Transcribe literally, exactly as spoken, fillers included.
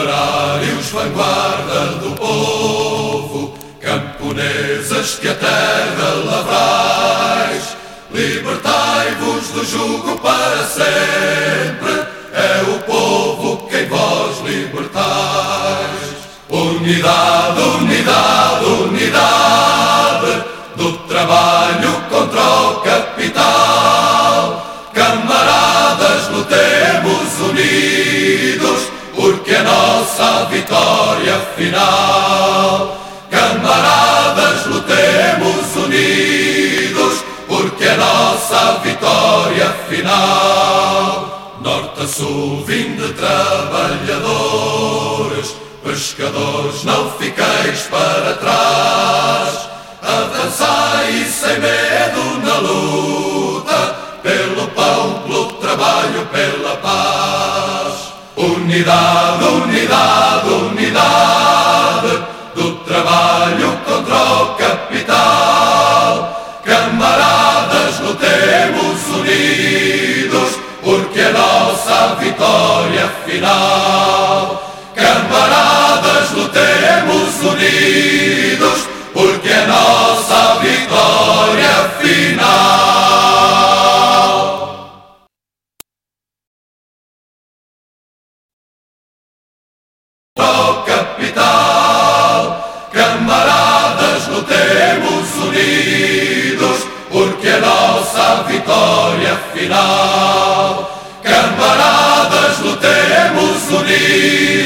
Operários, vanguarda do povo, camponeses que a terra lavrais, libertai-vos do jugo para sempre, é o povo quem vós libertais. Unidade, unidade, unidade, do trabalho contra o capital. Camaradas, lutemos unidos, porque a nossa vitória final. Camaradas, lutemos unidos, porque a nossa vitória final. Norte a sul, vinde trabalhadores, pescadores, não fiqueis para trás. Avançai sem medo na luta, pelo pão, pelo trabalho, pela paz. Unidade, unidade, unidade, do trabalho contra o capital. Camaradas, lutemos unidos, porque a nossa vitória final. Camaradas, lutemos unidos, porque a nossa vitória final. O capital, camaradas, lutemos unidos, porque a nossa vitória final. Camaradas, lutemos unidos,